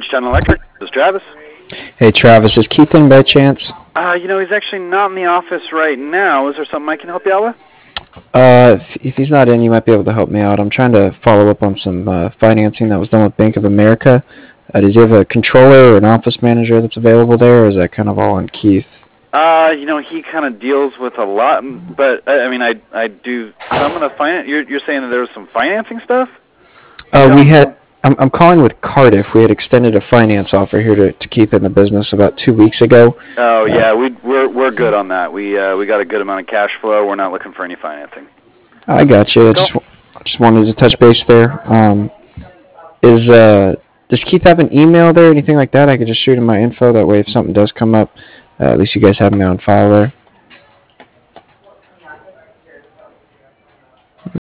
General Electric. This is Travis. Hey Travis, is Keith in by chance? He's actually not in the office right now. Is there something I can help you out with? If he's not in, you might be able to help me out. I'm trying to follow up on some financing that was done with Bank of America. Does he have a controller or an office manager that's available there, or is that kind of all on Keith? He kind of deals with a lot, but I do some of the finance. You're saying that there was some financing stuff? We had. I'm calling with Cardiff. We had extended a finance offer here to Keith in the business about 2 weeks ago. Oh yeah, we're good on that. We got a good amount of cash flow. We're not looking for any financing. I got you. I just wanted to touch base there. Does Keith have an email there, anything like that? I could just shoot him my info. That way, if something does come up, at least you guys have me on file there.